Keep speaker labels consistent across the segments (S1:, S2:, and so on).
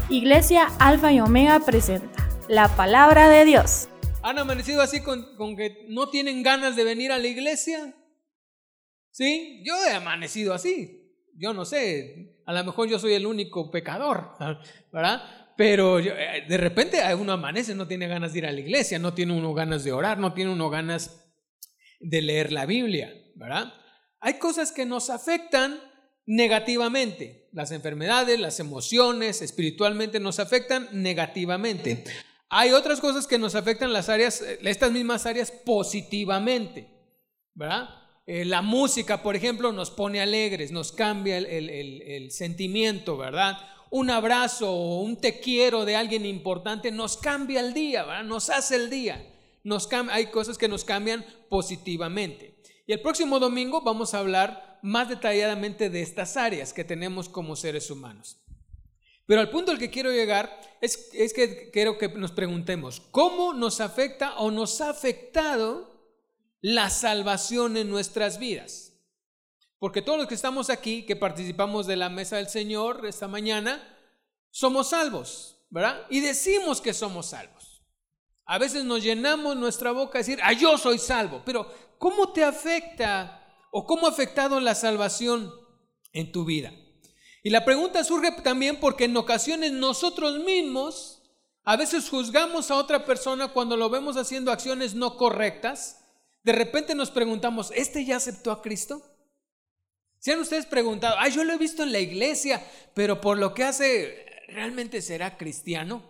S1: Iglesia Alfa y Omega presenta la palabra de Dios.
S2: ¿Han amanecido así con que no tienen ganas de venir a la iglesia? ¿Sí? Yo he amanecido así. Yo no sé, a lo mejor yo soy el único pecador, ¿verdad? Pero de repente uno amanece, no tiene ganas de ir a la iglesia, no tiene uno ganas de orar, no tiene uno ganas de leer la Biblia, ¿verdad? Hay cosas que nos afectan negativamente. Las enfermedades, las emociones, espiritualmente nos afectan negativamente. Hay otras cosas que nos afectan estas mismas áreas positivamente, ¿verdad? La música, por ejemplo, nos pone alegres, nos cambia el sentimiento, ¿verdad? Un abrazo o un te quiero de alguien importante nos cambia el día, ¿verdad? Nos hace el día. Hay cosas que nos cambian positivamente. Y el próximo domingo vamos a hablar más detalladamente de estas áreas que tenemos como seres humanos. Pero al punto al que quiero llegar es que quiero que nos preguntemos, ¿cómo nos afecta o nos ha afectado la salvación en nuestras vidas? Porque todos los que estamos aquí, que participamos de la mesa del Señor esta mañana, somos salvos, ¿verdad? Y decimos que somos salvos. A veces nos llenamos nuestra boca a decir, yo soy salvo. Pero ¿cómo te afecta o cómo ha afectado la salvación en tu vida? Y la pregunta surge también porque en ocasiones nosotros mismos a veces juzgamos a otra persona cuando lo vemos haciendo acciones no correctas. De repente nos preguntamos, ¿este ya aceptó a Cristo? ¿Se han ustedes preguntado, yo lo he visto en la iglesia, pero por lo que hace, ¿realmente será cristiano?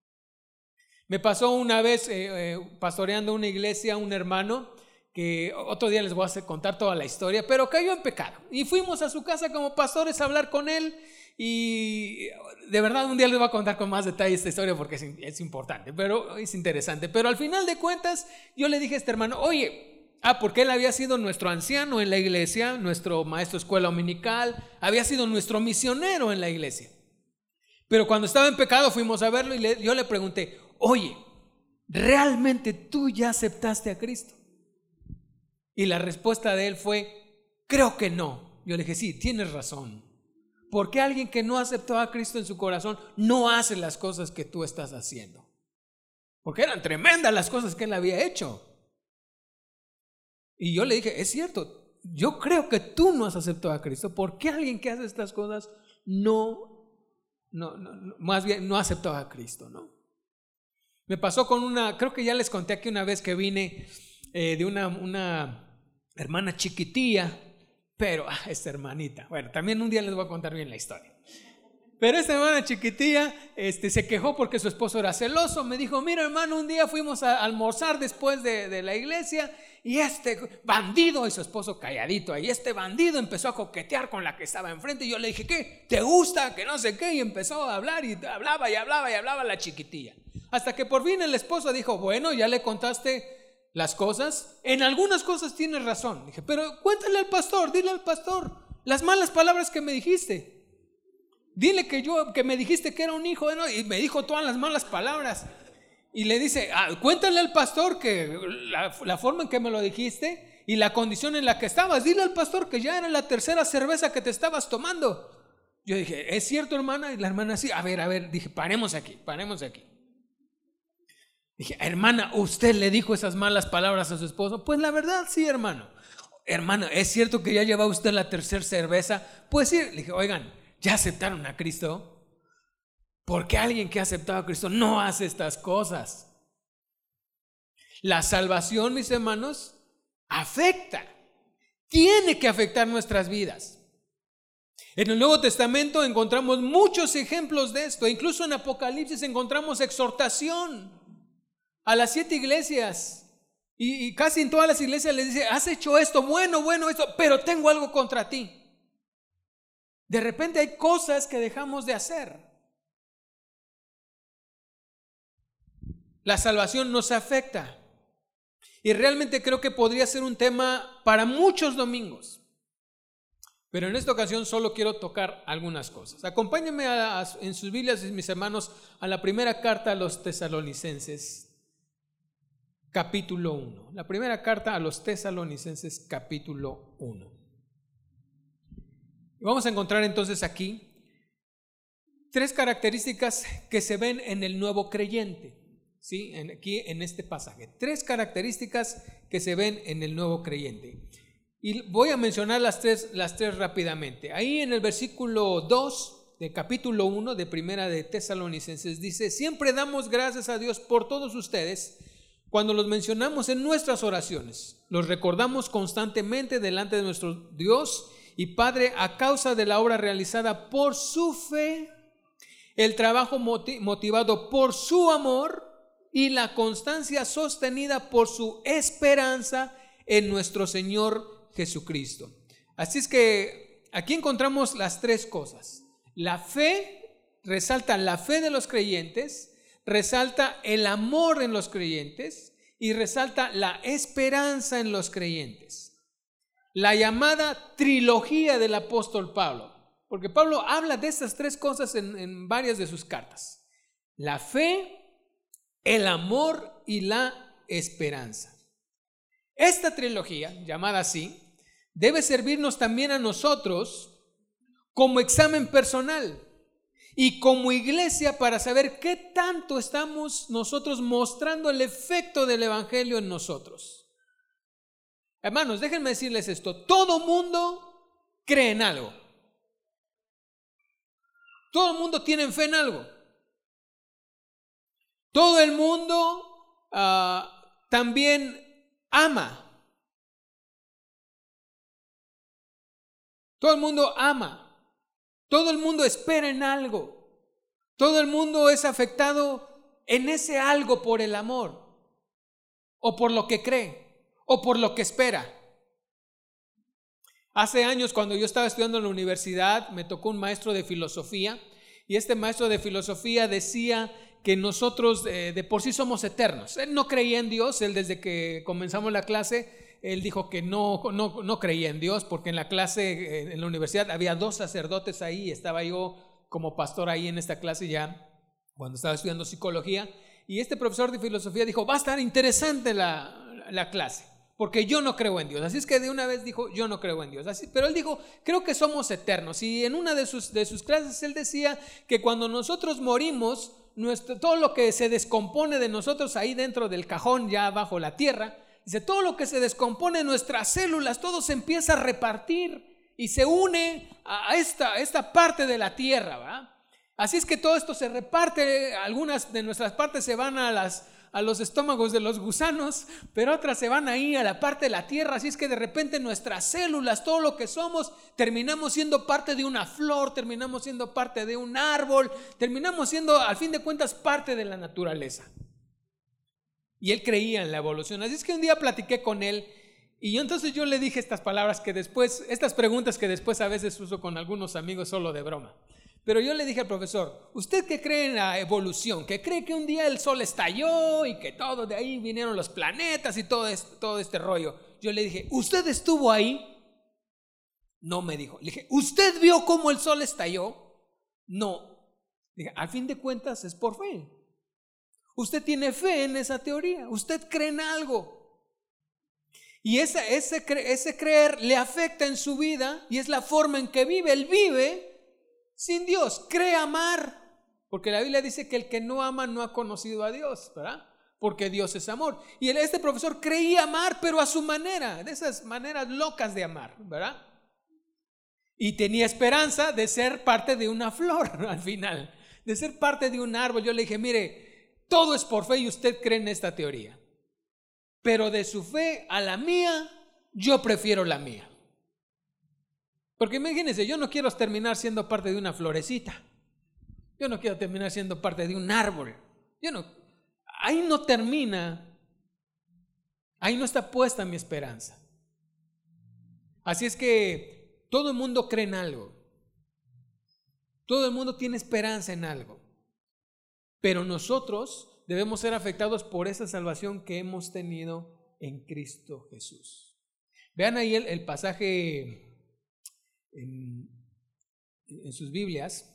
S2: Me pasó una vez pastoreando una iglesia, un hermano, que otro día les voy a contar toda la historia, pero cayó en pecado. Y fuimos a su casa como pastores a hablar con él y de verdad un día les voy a contar con más detalle esta historia porque es importante, pero es interesante. Pero al final de cuentas yo le dije a este hermano, porque él había sido nuestro anciano en la iglesia, nuestro maestro de escuela dominical, había sido nuestro misionero en la iglesia. Pero cuando estaba en pecado fuimos a verlo y yo le pregunté, ¿realmente tú ya aceptaste a Cristo? Y la respuesta de él fue, creo que no. Yo le dije, sí, tienes razón. Porque alguien que no aceptó a Cristo en su corazón no hace las cosas que tú estás haciendo. Porque eran tremendas las cosas que él había hecho. Y yo le dije, es cierto, yo creo que tú no has aceptado a Cristo. Porque alguien que hace estas cosas más bien no ha aceptado a Cristo, ¿no? Me pasó con creo que ya les conté aquí una vez que vine de una hermana chiquitilla, pero esta hermanita, bueno, también un día les voy a contar bien la historia. Pero esta hermana chiquitilla se quejó porque su esposo era celoso. Me dijo, mira hermano, un día fuimos a almorzar después de la iglesia y este bandido, y su esposo calladito ahí, este bandido empezó a coquetear con la que estaba enfrente. Y yo le dije, ¿qué? ¿Te gusta? Que no sé qué. Y empezó a hablar y hablaba la chiquitilla. Hasta que por fin el esposo dijo, bueno, ya le contaste las cosas. En algunas cosas tienes razón. Dije, pero cuéntale al pastor, dile al pastor las malas palabras que me dijiste. Dile que me dijiste que era un hijo, ¿no? Y me dijo todas las malas palabras. Y le dice, cuéntale al pastor que la forma en que me lo dijiste y la condición en la que estabas. Dile al pastor que ya era la tercera cerveza que te estabas tomando. Yo dije, ¿es cierto, hermana? Y la hermana sí, a ver, dije, paremos aquí. Dije, hermana, ¿usted le dijo esas malas palabras a su esposo? Pues la verdad, sí, hermano. Hermano, ¿es cierto que ya lleva usted la tercera cerveza? Pues sí. Le dije, oigan, ¿ya aceptaron a Cristo? Porque alguien que ha aceptado a Cristo no hace estas cosas. La salvación, mis hermanos, afecta. Tiene que afectar nuestras vidas. En el Nuevo Testamento encontramos muchos ejemplos de esto. Incluso en Apocalipsis encontramos exhortación a las 7 iglesias. Y casi en todas las iglesias les dice, has hecho esto, bueno esto, pero tengo algo contra ti. De repente hay cosas que dejamos de hacer. La salvación nos afecta. Y realmente creo que podría ser un tema para muchos domingos. Pero en esta ocasión solo quiero tocar algunas cosas. Acompáñenme en sus Biblias, mis hermanos, a la primera carta a los Tesalonicenses, capítulo 1. La primera carta a los Tesalonicenses, capítulo 1. Vamos a encontrar entonces aquí 3 características que se ven en el nuevo creyente. ¿Sí? Aquí en este pasaje. 3 características que se ven en el nuevo creyente. Y voy a mencionar las tres rápidamente. Ahí en el versículo 2 del capítulo 1 de Primera de Tesalonicenses dice: siempre damos gracias a Dios por todos ustedes cuando los mencionamos en nuestras oraciones. Los recordamos constantemente delante de nuestro Dios y Padre a causa de la obra realizada por su fe, el trabajo motivado por su amor y la constancia sostenida por su esperanza en nuestro Señor Jesucristo. Así es que aquí encontramos las 3 cosas. La fe, resalta la fe de los creyentes, resalta el amor en los creyentes y resalta la esperanza en los creyentes. La llamada trilogía del apóstol Pablo, porque Pablo habla de estas 3 cosas en varias de sus cartas: la fe, el amor y la esperanza. Esta trilogía, llamada así, debe servirnos también a nosotros como examen personal y como iglesia para saber qué tanto estamos nosotros mostrando el efecto del evangelio en nosotros. Hermanos, déjenme decirles esto: todo mundo cree en algo, todo el mundo tiene fe en algo, todo el mundo también ama. Todo el mundo ama, todo el mundo espera en algo, todo el mundo es afectado en ese algo por el amor, o por lo que cree, o por lo que espera. Hace años, cuando yo estaba estudiando en la universidad, me tocó un maestro de filosofía, y este maestro de filosofía decía que nosotros de por sí somos eternos. Él no creía en Dios. Él, desde que comenzamos la clase, él dijo que no creía en Dios, porque en la clase, en la universidad, había 2 sacerdotes ahí. Estaba yo como pastor ahí en esta clase ya, cuando estaba estudiando psicología, y este profesor de filosofía dijo: va a estar interesante la clase, porque yo no creo en Dios. Así es que de una vez dijo: yo no creo en Dios. Pero él dijo: creo que somos eternos. Y en una de sus clases él decía que cuando nosotros morimos, todo lo que se descompone de nosotros ahí dentro del cajón, ya bajo la tierra, dice, todo lo que se descompone en nuestras células, todo se empieza a repartir y se une a esta parte de la tierra, ¿va? Así es que todo esto se reparte. Algunas de nuestras partes se van a los estómagos de los gusanos, pero otras se van ahí a la parte de la tierra. Así es que de repente nuestras células, todo lo que somos, terminamos siendo parte de una flor, terminamos siendo parte de un árbol, terminamos siendo, al fin de cuentas, parte de la naturaleza. Y él creía en la evolución. Así es que un día platiqué con él, y entonces yo le dije estas preguntas que después a veces uso con algunos amigos solo de broma. Pero yo le dije al profesor: ¿usted que cree en la evolución, que cree que un día el sol estalló y que todo de ahí vinieron los planetas y todo este rollo? Yo le dije: ¿usted estuvo ahí? No, me dijo. Le dije: ¿usted vio cómo el sol estalló? No. Le dije: al fin de cuentas es por fe. Usted tiene fe en esa teoría, usted cree en algo. Y ese creer le afecta en su vida, y es la forma en que vive. Él vive sin Dios, cree amar, porque la Biblia dice que el que no ama no ha conocido a Dios, ¿verdad? Porque Dios es amor. Y este profesor creía amar, pero a su manera, de esas maneras locas de amar, ¿verdad? Y tenía esperanza de ser parte de una flor al final, de ser parte de un árbol. Yo le dije: mire, todo es por fe y usted cree en esta teoría, pero de su fe a la mía, yo prefiero la mía. Porque imagínense, yo no quiero terminar siendo parte de una florecita. Yo no quiero terminar siendo parte de un árbol. Ahí no termina. Ahí no está puesta mi esperanza. Así es que todo el mundo cree en algo. Todo el mundo tiene esperanza en algo. Pero nosotros debemos ser afectados por esa salvación que hemos tenido en Cristo Jesús. Vean ahí el pasaje en sus Biblias.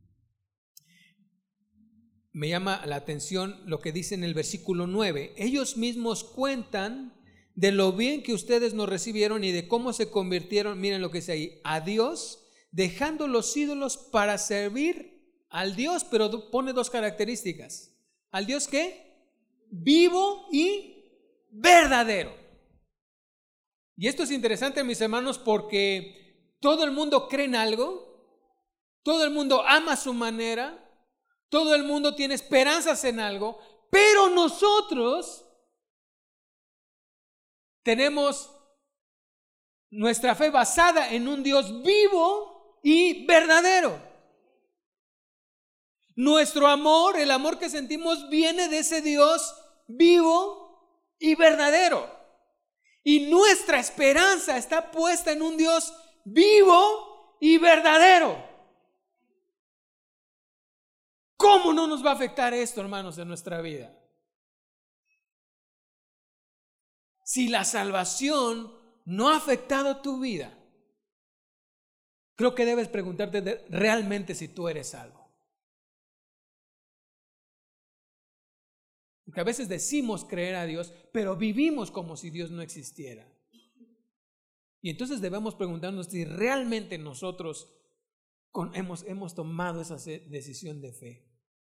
S2: Me llama la atención lo que dice en el versículo 9. Ellos mismos cuentan de lo bien que ustedes nos recibieron y de cómo se convirtieron, miren lo que dice ahí, a Dios, dejando los ídolos para servir al Dios, pero pone dos características. ¿Al Dios qué? Vivo y verdadero. Y esto es interesante, mis hermanos, porque todo el mundo cree en algo, todo el mundo ama a su manera, todo el mundo tiene esperanzas en algo, pero nosotros tenemos nuestra fe basada en un Dios vivo y verdadero. Nuestro amor, el amor que sentimos, viene de ese Dios vivo y verdadero. Y nuestra esperanza está puesta en un Dios vivo y verdadero. ¿Cómo no nos va a afectar esto, hermanos, en nuestra vida? Si la salvación no ha afectado tu vida, creo que debes preguntarte realmente si tú eres salvo. Porque a veces decimos creer a Dios, pero vivimos como si Dios no existiera. Y entonces debemos preguntarnos si realmente nosotros hemos tomado esa decisión de fe.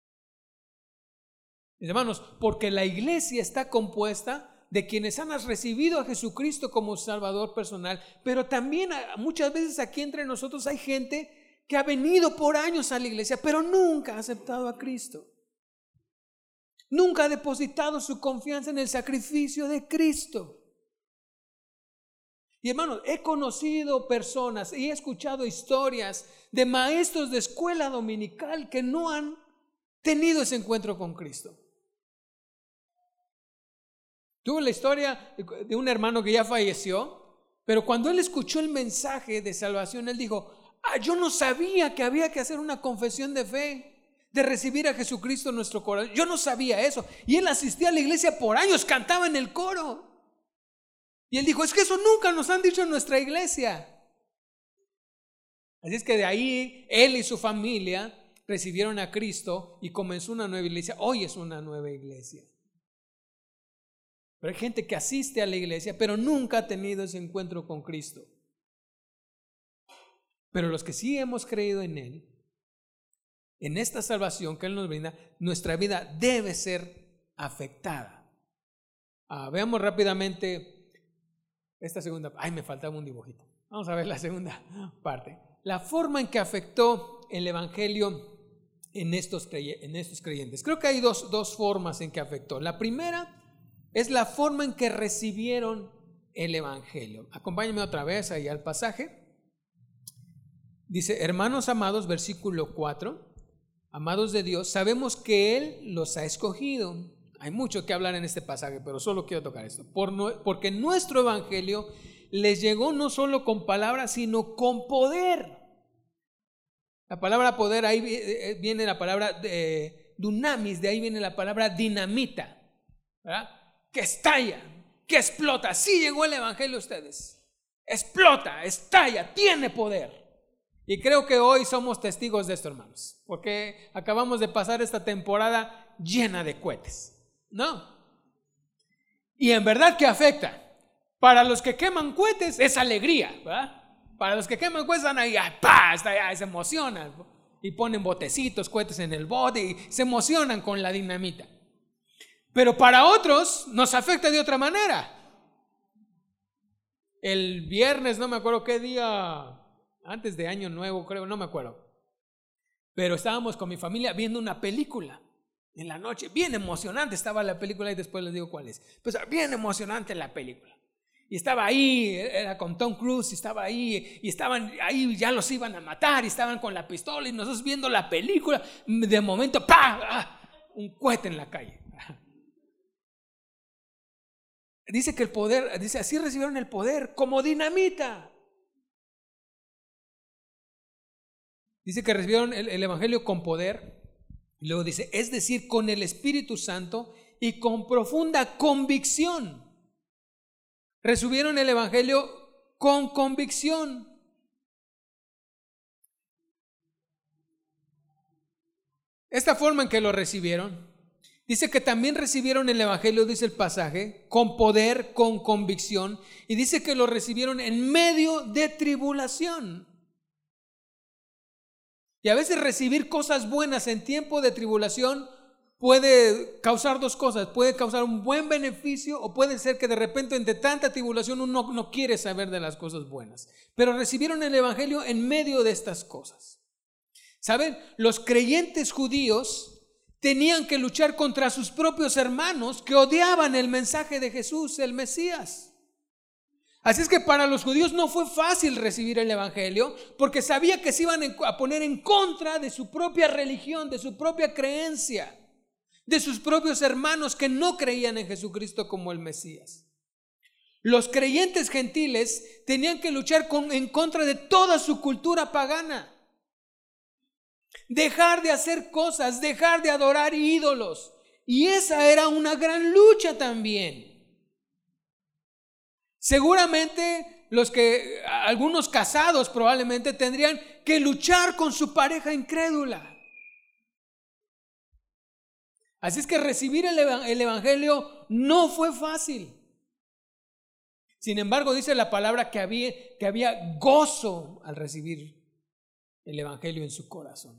S2: Mis hermanos, porque la iglesia está compuesta de quienes han recibido a Jesucristo como Salvador personal, pero también muchas veces aquí entre nosotros hay gente que ha venido por años a la iglesia, pero nunca ha aceptado a Cristo. Nunca ha depositado su confianza en el sacrificio de Cristo. Y hermanos, he conocido personas y he escuchado historias de maestros de escuela dominical que no han tenido ese encuentro con Cristo. Tuve la historia de un hermano que ya falleció, pero cuando él escuchó el mensaje de salvación, él dijo: yo no sabía que había que hacer una confesión de fe, de recibir a Jesucristo en nuestro corazón. Yo no sabía eso. Y él asistía a la iglesia por años, cantaba en el coro. Y él dijo: es que eso nunca nos han dicho en nuestra iglesia. Así es que de ahí él y su familia recibieron a Cristo y comenzó una nueva iglesia. Hoy es una nueva iglesia. Pero hay gente que asiste a la iglesia, pero nunca ha tenido ese encuentro con Cristo. Pero los que sí hemos creído en Él, en esta salvación que Él nos brinda, nuestra vida debe ser afectada. Veamos rápidamente esta segunda. Me faltaba un dibujito. Vamos a ver la segunda parte. La forma en que afectó el evangelio en estos creyentes. Creo que hay dos formas en que afectó. La primera es la forma en que recibieron el evangelio. Acompáñenme otra vez ahí al pasaje. Dice: hermanos amados, versículo 4, amados de Dios, sabemos que Él los ha escogido. Hay mucho que hablar en este pasaje, pero solo quiero tocar esto. Porque nuestro evangelio les llegó no solo con palabras, sino con poder. La palabra poder, ahí viene la palabra dunamis, de ahí viene la palabra dinamita, ¿verdad? Que estalla, que explota. Así llegó el evangelio a ustedes. Explota, estalla, tiene poder. Y creo que hoy somos testigos de esto, hermanos, porque acabamos de pasar esta temporada llena de cohetes, ¿no? Y en verdad que afecta. Para los que queman cohetes es alegría, ¿verdad? Para los que queman cohetes están ahí, se emocionan y ponen botecitos, cohetes en el bote y se emocionan con la dinamita. Pero para otros nos afecta de otra manera. El viernes, no me acuerdo qué día, antes de Año Nuevo, creo, no me acuerdo. Pero estábamos con mi familia viendo una película en la noche. Bien emocionante estaba la película y después les digo cuál es. Pues bien emocionante la película. Y estaba ahí, era con Tom Cruise, y estaba ahí, y estaban ahí, ya los iban a matar, y estaban con la pistola, y nosotros viendo la película. De momento, ¡pah! Un cohete en la calle. Dice que el poder, dice, así recibieron el poder, como dinamita. Dice que recibieron el evangelio con poder. Y luego dice, es decir, con el Espíritu Santo y con profunda convicción. Recibieron el evangelio con convicción. Esta forma en que lo recibieron. Dice que también recibieron el evangelio, dice el pasaje, con poder, con convicción. Y dice que lo recibieron en medio de tribulación. Y a veces recibir cosas buenas en tiempo de tribulación puede causar dos cosas. Puede causar un buen beneficio o puede ser que de repente entre tanta tribulación uno no quiere saber de las cosas buenas. Pero recibieron el evangelio en medio de estas cosas. ¿Saben? Los creyentes judíos tenían que luchar contra sus propios hermanos que odiaban el mensaje de Jesús, el Mesías. Así es que para los judíos no fue fácil recibir el evangelio porque sabía que se iban a poner en contra de su propia religión, de su propia creencia, de sus propios hermanos que no creían en Jesucristo como el Mesías. Los creyentes gentiles tenían que luchar en contra de toda su cultura pagana. Dejar de hacer cosas, dejar de adorar ídolos. Y esa era una gran lucha también. Seguramente algunos casados probablemente tendrían que luchar con su pareja incrédula. Así es que recibir el evangelio no fue fácil. Sin embargo, dice la palabra que había gozo al recibir el evangelio en su corazón.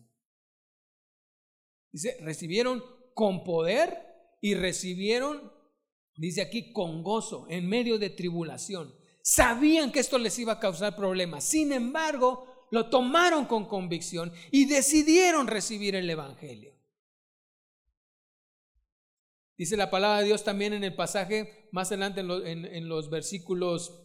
S2: Dice, recibieron con poder y recibieron, dice aquí, con gozo en medio de tribulación. Sabían que esto les iba a causar problemas. Sin embargo, lo tomaron con convicción y decidieron recibir el evangelio. Dice la palabra de Dios también en el pasaje más adelante en los versículos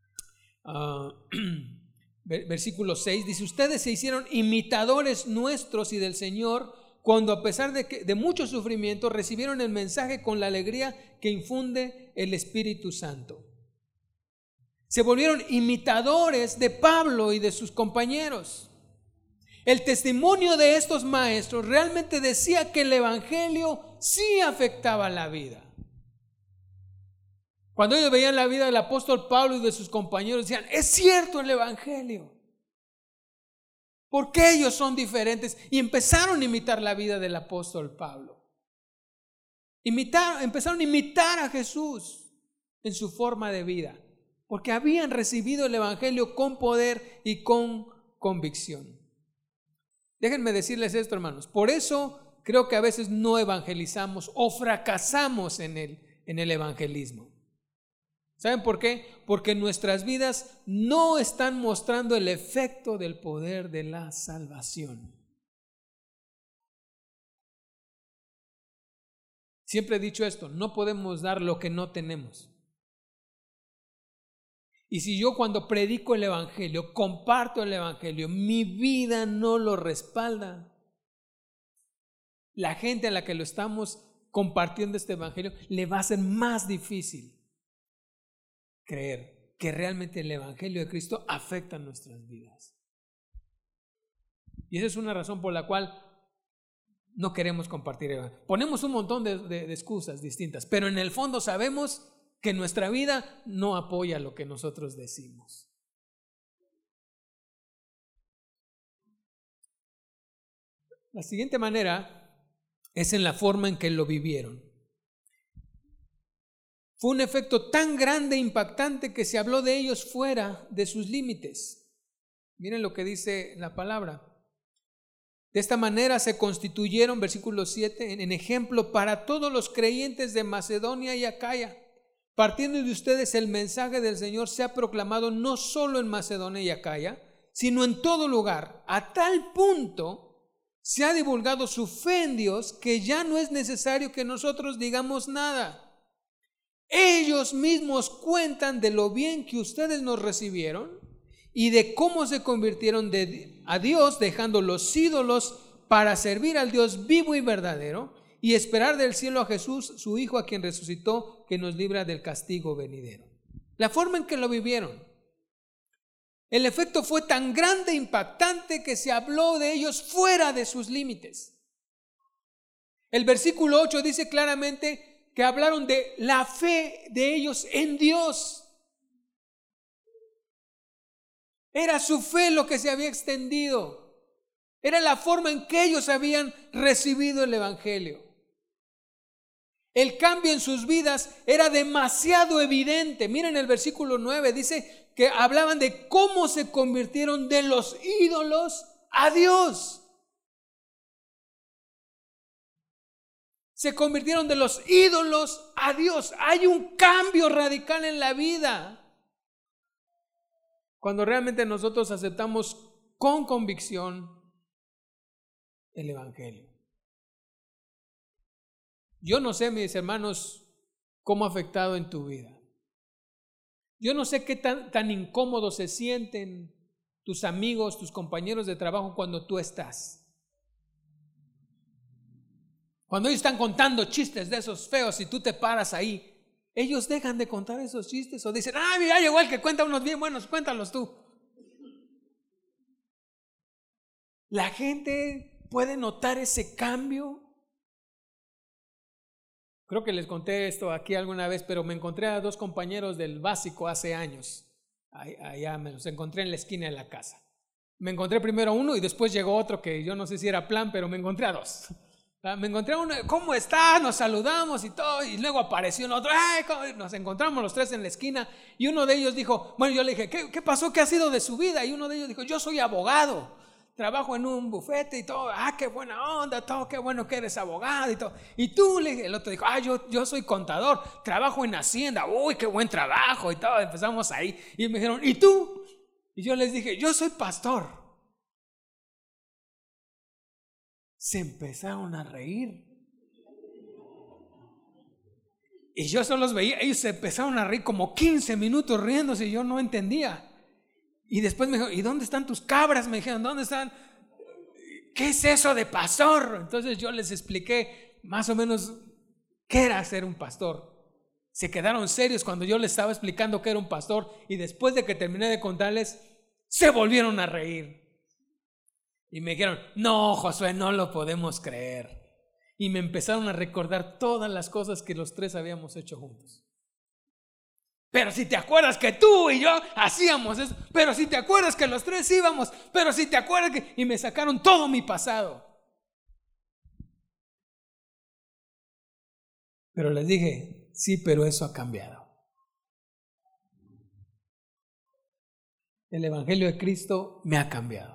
S2: versículo 6, dice: ustedes se hicieron imitadores nuestros y del Señor cuando a pesar de mucho sufrimiento recibieron el mensaje con la alegría que infunde el Espíritu Santo. Se volvieron imitadores de Pablo y de sus compañeros. El testimonio de estos maestros realmente decía que el evangelio sí afectaba la vida. Cuando ellos veían la vida del apóstol Pablo y de sus compañeros, decían: es cierto el evangelio. ¿Por qué ellos son diferentes? Y empezaron a imitar la vida del apóstol Pablo. Empezaron a imitar a Jesús en su forma de vida, porque habían recibido el evangelio con poder y con convicción. Déjenme decirles esto, hermanos. Por eso creo que a veces no evangelizamos o fracasamos en el evangelismo. ¿Saben por qué? Porque nuestras vidas no están mostrando el efecto del poder de la salvación. Siempre he dicho esto: no podemos dar lo que no tenemos. Y si yo cuando predico el evangelio, comparto el evangelio, mi vida no lo respalda, la gente a la que lo estamos compartiendo este evangelio le va a ser más difícil creer que realmente el evangelio de Cristo afecta nuestras vidas. Y esa es una razón por la cual no queremos compartir el evangelio. Ponemos un montón de excusas distintas, pero en el fondo sabemos que nuestra vida no apoya lo que nosotros decimos. La siguiente manera es en la forma en que lo vivieron. Fue un efecto tan grande e impactante que se habló de ellos fuera de sus límites. Miren lo que dice la palabra. De esta manera se constituyeron, versículo 7, en ejemplo para todos los creyentes de Macedonia y Acaya. Partiendo de ustedes, el mensaje del Señor se ha proclamado no solo en Macedonia y Acaya, sino en todo lugar. A tal punto se ha divulgado su fe en Dios que ya no es necesario que nosotros digamos nada. Ellos mismos cuentan de lo bien que ustedes nos recibieron y de cómo se convirtieron a Dios, dejando los ídolos para servir al Dios vivo y verdadero y esperar del cielo a Jesús, su Hijo, a quien resucitó, que nos libra del castigo venidero. La forma en que lo vivieron. El efecto fue tan grande e impactante que se habló de ellos fuera de sus límites. El versículo 8 dice claramente que hablaron de la fe de ellos en Dios. Era su fe lo que se había extendido. Era la forma en que ellos habían recibido el evangelio. El cambio en sus vidas era demasiado evidente. Miren el versículo 9, dice que hablaban de cómo se convirtieron de los ídolos a Dios. Se convirtieron de los ídolos a Dios. Hay un cambio radical en la vida cuando realmente nosotros aceptamos con convicción el Evangelio. Yo no sé, mis hermanos, cómo ha afectado en tu vida. Yo no sé qué tan incómodos se sienten tus amigos, tus compañeros de trabajo cuando tú estás. Cuando ellos están contando chistes de esos feos y tú te paras ahí, ellos dejan de contar esos chistes o dicen, mira, llegó el que cuenta unos bien buenos, cuéntalos tú. La gente puede notar ese cambio. Creo que les conté esto aquí alguna vez, pero me encontré a 2 compañeros del básico hace años. Allá me los encontré en la esquina de la casa. Me encontré primero a uno y después llegó otro que yo no sé si era plan, pero me encontré a 2. Me encontré a uno, ¿cómo estás? Nos saludamos y todo, y luego apareció un otro, nos encontramos los 3 en la esquina, y uno de ellos dijo, bueno, yo le dije, ¿qué pasó? ¿Qué ha sido de su vida? Y uno de ellos dijo, yo soy abogado, trabajo en un bufete y todo, qué buena onda, todo, qué bueno que eres abogado y todo. Y tú, le dije, el otro dijo, yo soy contador, trabajo en Hacienda, uy, qué buen trabajo y todo. Empezamos ahí, y me dijeron, ¿y tú? Y yo les dije, yo soy pastor. Se empezaron a reír. Y yo solo los veía, ellos se empezaron a reír como 15 minutos riéndose y yo no entendía. Y después me dijeron, ¿y dónde están tus cabras? Me dijeron, ¿dónde están? ¿Qué es eso de pastor? Entonces yo les expliqué más o menos qué era ser un pastor. Se quedaron serios cuando yo les estaba explicando qué era un pastor, y después de que terminé de contarles, se volvieron a reír. Y me dijeron, no, Josué, no lo podemos creer. Y me empezaron a recordar todas las cosas que los 3 habíamos hecho juntos. Pero si te acuerdas que tú y yo hacíamos eso, pero si te acuerdas que los 3 íbamos, pero si te acuerdas que... Y me sacaron todo mi pasado. Pero les dije, sí, pero eso ha cambiado. El Evangelio de Cristo me ha cambiado.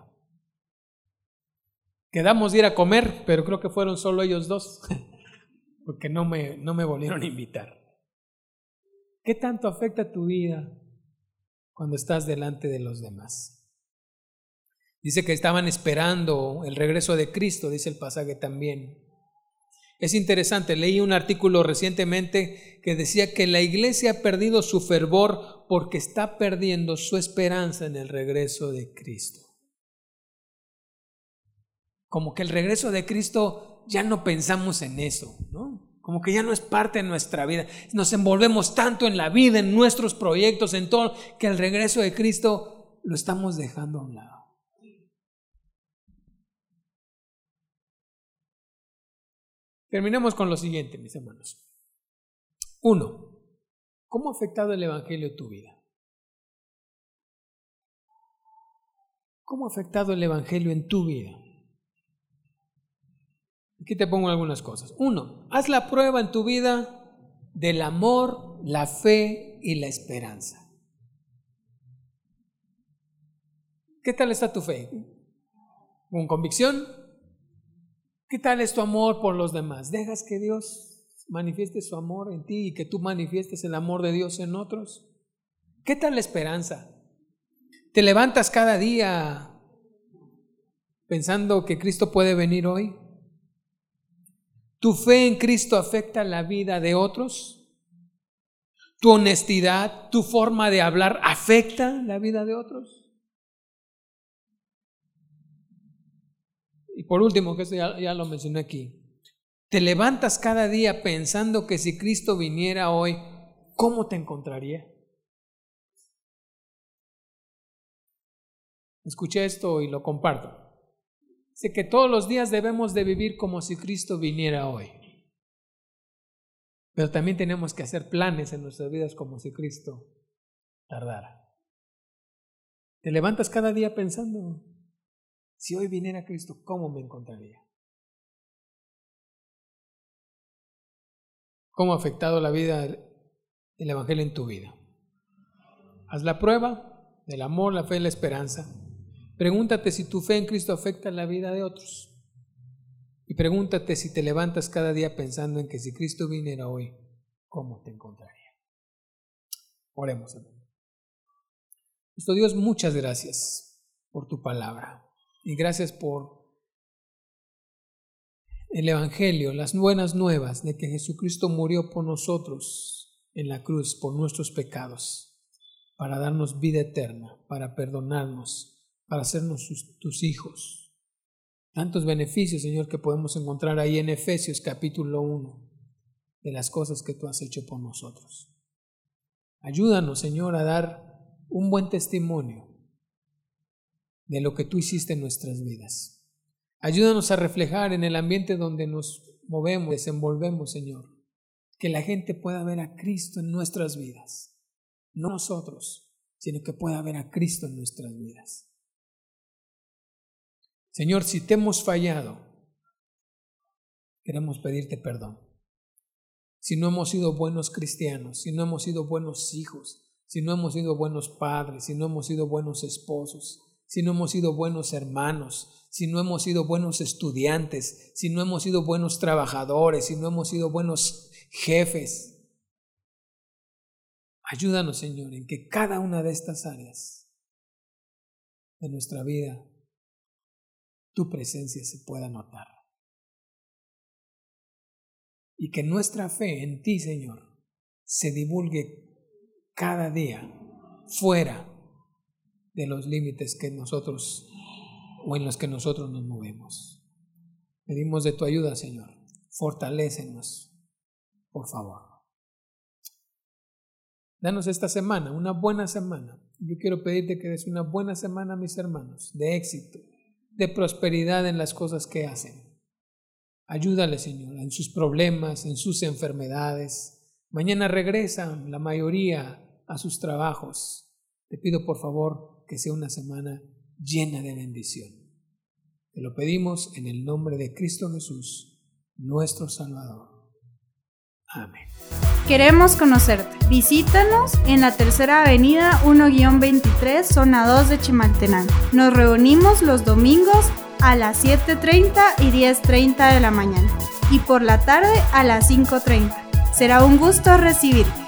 S2: Quedamos de ir a comer, pero creo que fueron solo ellos 2, porque no me volvieron a invitar. ¿Qué tanto afecta tu vida cuando estás delante de los demás? Dice que estaban esperando el regreso de Cristo, dice el pasaje también. Es interesante, leí un artículo recientemente que decía que la iglesia ha perdido su fervor porque está perdiendo su esperanza en el regreso de Cristo. Como que el regreso de Cristo ya no pensamos en eso, ¿no? Como que ya no es parte de nuestra vida. Nos envolvemos tanto en la vida, en nuestros proyectos, en todo, que el regreso de Cristo lo estamos dejando a un lado. Terminemos con lo siguiente, mis hermanos. 1. ¿Cómo ha afectado el Evangelio tu vida? ¿Cómo ha afectado el Evangelio en tu vida? Aquí te pongo algunas cosas. 1. Haz la prueba en tu vida del amor, la fe y la esperanza. ¿Qué tal está tu fe? ¿Con convicción? ¿Qué tal es tu amor por los demás? ¿Dejas que Dios manifieste su amor en ti y que tú manifiestes el amor de Dios en otros? ¿Qué tal la esperanza? ¿Te levantas cada día pensando que Cristo puede venir hoy? ¿Tu fe en Cristo afecta la vida de otros? ¿Tu honestidad, tu forma de hablar afecta la vida de otros? Y por último, que eso ya lo mencioné aquí, ¿te levantas cada día pensando que si Cristo viniera hoy, cómo te encontraría? Escuché esto y lo comparto. Sé que todos los días debemos de vivir como si Cristo viniera hoy. Pero también tenemos que hacer planes en nuestras vidas como si Cristo tardara. ¿Te levantas cada día pensando, si hoy viniera Cristo, cómo me encontraría? ¿Cómo ha afectado la vida del Evangelio en tu vida? Haz la prueba del amor, la fe y la esperanza. Pregúntate si tu fe en Cristo afecta la vida de otros. Y pregúntate si te levantas cada día pensando en que si Cristo viniera hoy, ¿cómo te encontraría? Oremos, hermano. Nuestro Dios, muchas gracias por tu palabra y gracias por el Evangelio, las buenas nuevas de que Jesucristo murió por nosotros en la cruz por nuestros pecados, para darnos vida eterna, para perdonarnos, para hacernos tus hijos. Tantos beneficios, Señor, que podemos encontrar ahí en Efesios capítulo 1, de las cosas que tú has hecho por nosotros. Ayúdanos, Señor, a dar un buen testimonio de lo que tú hiciste en nuestras vidas. Ayúdanos a reflejar en el ambiente donde nos movemos, desenvolvemos, Señor, que la gente pueda ver a Cristo en nuestras vidas. No nosotros, sino que pueda ver a Cristo en nuestras vidas. Señor, si te hemos fallado, queremos pedirte perdón. Si no hemos sido buenos cristianos, si no hemos sido buenos hijos, si no hemos sido buenos padres, si no hemos sido buenos esposos, si no hemos sido buenos hermanos, si no hemos sido buenos estudiantes, si no hemos sido buenos trabajadores, si no hemos sido buenos jefes. Ayúdanos, Señor, en que cada una de estas áreas de nuestra vida tu presencia se pueda notar. Y que nuestra fe en ti, Señor, se divulgue cada día fuera de los límites que nosotros o en los que nosotros nos movemos. Pedimos de tu ayuda, Señor. Fortalécenos, por favor. Danos esta semana, una buena semana. Yo quiero pedirte que des una buena semana a mis hermanos, de éxito, de prosperidad en las cosas que hacen. Ayúdale, Señor, en sus problemas, en sus enfermedades. Mañana regresan la mayoría a sus trabajos. Te pido, por favor, que sea una semana llena de bendición. Te lo pedimos en el nombre de Cristo Jesús, nuestro Salvador. Amén.
S1: Queremos conocerte. Visítanos en la Tercera Avenida 1-23, zona 2 de Chimaltenango. Nos reunimos los domingos a las 7:30 y 10:30 de la mañana y por la tarde a las 5:30. Será un gusto recibirte.